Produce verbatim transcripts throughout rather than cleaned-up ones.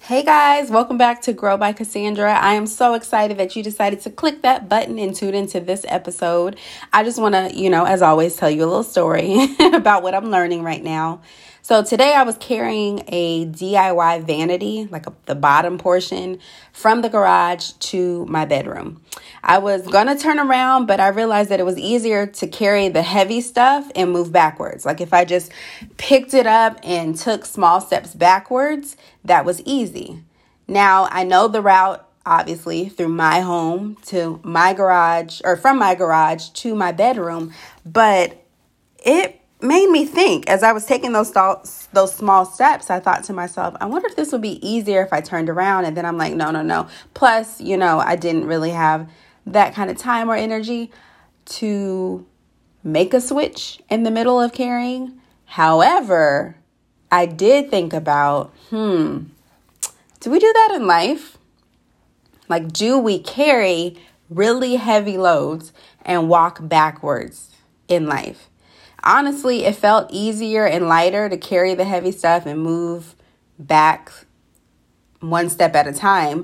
Hey guys, welcome back to Grow by Cassandra. I am so excited that you decided to click that button and tune into this episode. I just want to, you know, as always, tell you a little story about what I'm learning right now. So today I was carrying a D I Y vanity, like a, the bottom portion, from the garage to my bedroom. I was going to turn around, but I realized that it was easier to carry the heavy stuff and move backwards. Like if I just picked it up and took small steps backwards, that was easy. Now I know the route, obviously, through my home to my garage, or from my garage to my bedroom, but it made me think as I was taking those thoughts, those small steps. I thought to myself, I wonder if this would be easier if I turned around. And then I'm like, no, no, no. Plus, you know, I didn't really have that kind of time or energy to make a switch in the middle of carrying. However, I did think about, hmm, do we do that in life? Like, do we carry really heavy loads and walk backwards in life? Honestly, it felt easier and lighter to carry the heavy stuff and move back one step at a time.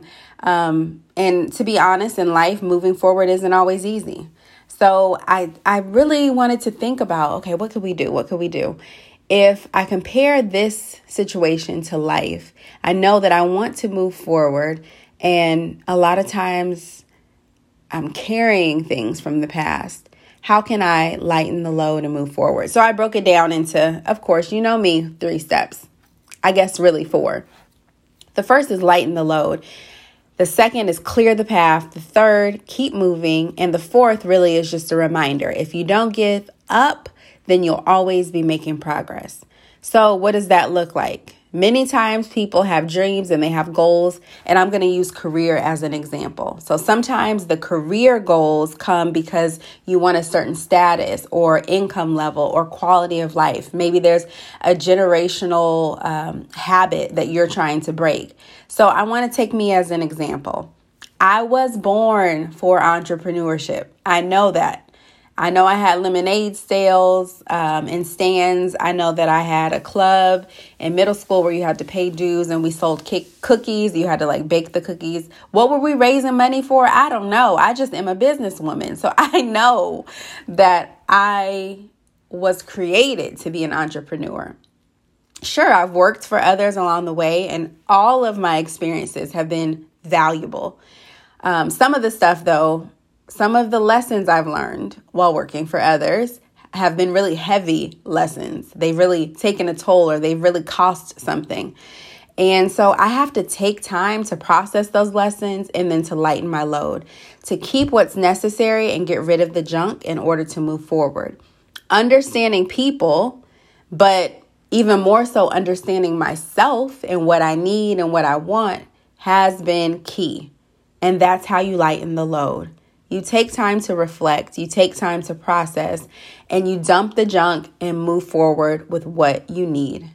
Um, and to be honest, in life, moving forward isn't always easy. So I, I really wanted to think about, okay, what could we do? What could we do? If I compare this situation to life, I know that I want to move forward. And a lot of times I'm carrying things from the past. How can I lighten the load and move forward? So I broke it down into, of course, you know me, three steps. I guess really four. The first is lighten the load. The second is clear the path. The third, keep moving. And the fourth really is just a reminder. If you don't give up, then you'll always be making progress. So what does that look like? Many times people have dreams and they have goals, and I'm going to use career as an example. So sometimes the career goals come because you want a certain status or income level or quality of life. Maybe there's a generational um, habit that you're trying to break. So I want to take me as an example. I was born for entrepreneurship. I know that. I know I had lemonade sales um, and stands. I know that I had a club in middle school where you had to pay dues and we sold cake, cookies. You had to like bake the cookies. What were we raising money for? I don't know. I just am a businesswoman. So I know that I was created to be an entrepreneur. Sure, I've worked for others along the way, and all of my experiences have been valuable. Um, some of the stuff, though, Some of the lessons I've learned while working for others have been really heavy lessons. They've really taken a toll, or they've really cost something. And so I have to take time to process those lessons and then to lighten my load, to keep what's necessary and get rid of the junk in order to move forward. Understanding people, but even more so understanding myself and what I need and what I want has been key. And that's how you lighten the load. You take time to reflect, you take time to process, and you dump the junk and move forward with what you need.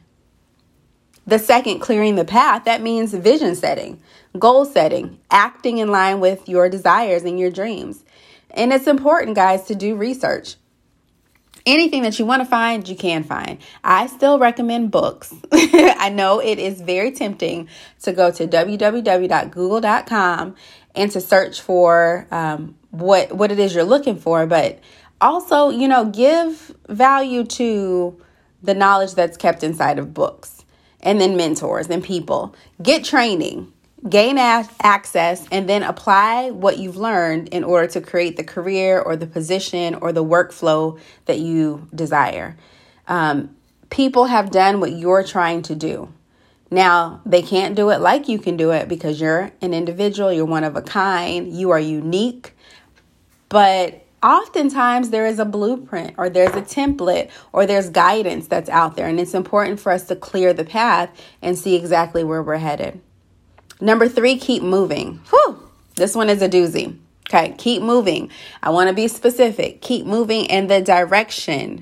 The second, clearing the path, that means vision setting, goal setting, acting in line with your desires and your dreams. And it's important, guys, to do research. Anything that you want to find, you can find. I still recommend books. I know it is very tempting to go to w w w dot google dot com and to search for um, what, what it is you're looking for. But also, you know, give value to the knowledge that's kept inside of books, and then mentors and people. Get training, gain a- access, and then apply what you've learned in order to create the career or the position or the workflow that you desire. Um, people have done what you're trying to do. Now, they can't do it like you can do it because you're an individual, you're one of a kind, you are unique. But oftentimes there is a blueprint, or there's a template, or there's guidance that's out there. And it's important for us to clear the path and see exactly where we're headed. Number three, keep moving. Whew, this one is a doozy. Okay, keep moving. I want to be specific. Keep moving in the direction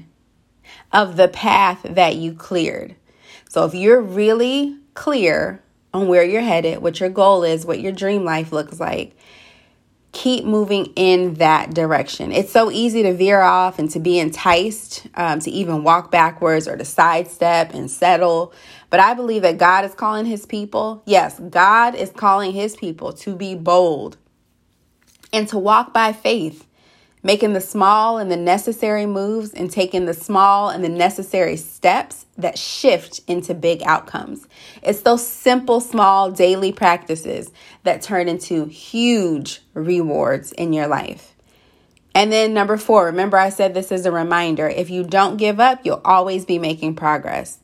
of the path that you cleared. So if you're really clear on where you're headed, what your goal is, what your dream life looks like, keep moving in that direction. It's so easy to veer off and to be enticed, um, to even walk backwards or to sidestep and settle. But I believe that God is calling his people. Yes, God is calling his people to be bold and to walk by faith, making the small and the necessary moves and taking the small and the necessary steps that shift into big outcomes. It's those simple, small daily practices that turn into huge rewards in your life. And then number four, remember I said this is a reminder. If you don't give up, you'll always be making progress.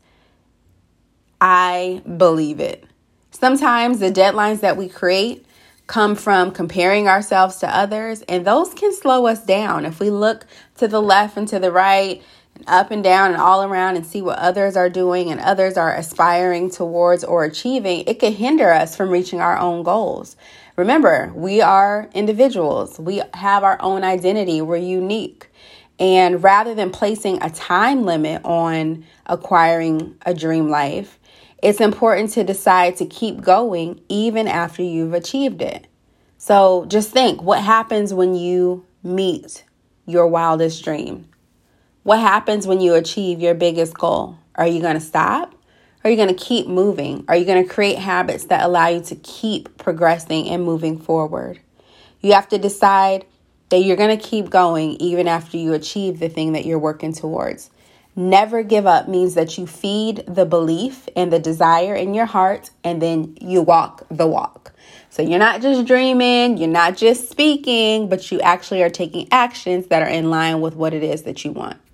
I believe it. Sometimes the deadlines that we create come from comparing ourselves to others, and those can slow us down. If we look to the left and to the right, and up and down and all around and see what others are doing and others are aspiring towards or achieving, it can hinder us from reaching our own goals. Remember, we are individuals. We have our own identity. We're unique. And rather than placing a time limit on acquiring a dream life, it's important to decide to keep going even after you've achieved it. So just think, what happens when you meet your wildest dream? What happens when you achieve your biggest goal? Are you going to stop? Are you going to keep moving? Are you going to create habits that allow you to keep progressing and moving forward? You have to decide that you're going to keep going even after you achieve the thing that you're working towards. Never give up means that you feed the belief and the desire in your heart, and then you walk the walk. So you're not just dreaming, you're not just speaking, but you actually are taking actions that are in line with what it is that you want.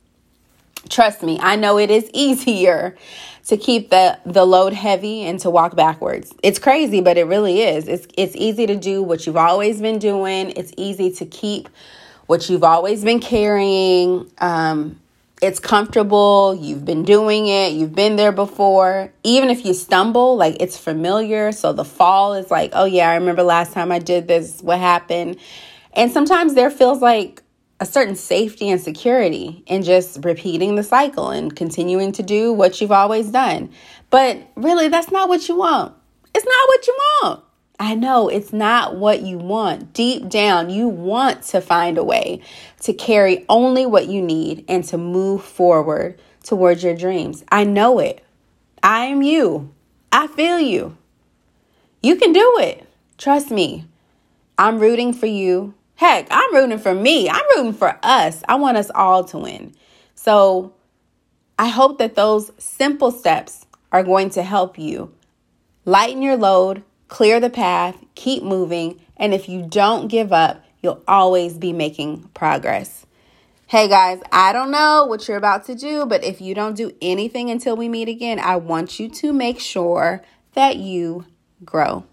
Trust me, I know it is easier to keep the, the load heavy and to walk backwards. It's crazy, but it really is. It's, it's easy to do what you've always been doing. It's easy to keep what you've always been carrying. Um, It's comfortable. You've been doing it. You've been there before. Even if you stumble, like it's familiar. So the fall is like, oh yeah, I remember last time I did this, what happened? And sometimes there feels like a certain safety and security in just repeating the cycle and continuing to do what you've always done. But really, that's not what you want. It's not what you want. I know it's not what you want. Deep down, you want to find a way to carry only what you need and to move forward towards your dreams. I know it. I am you. I feel you. You can do it. Trust me. I'm rooting for you. Heck, I'm rooting for me. I'm rooting for us. I want us all to win. So I hope that those simple steps are going to help you lighten your load, clear the path, keep moving, and if you don't give up, you'll always be making progress. Hey guys, I don't know what you're about to do, but if you don't do anything until we meet again, I want you to make sure that you grow.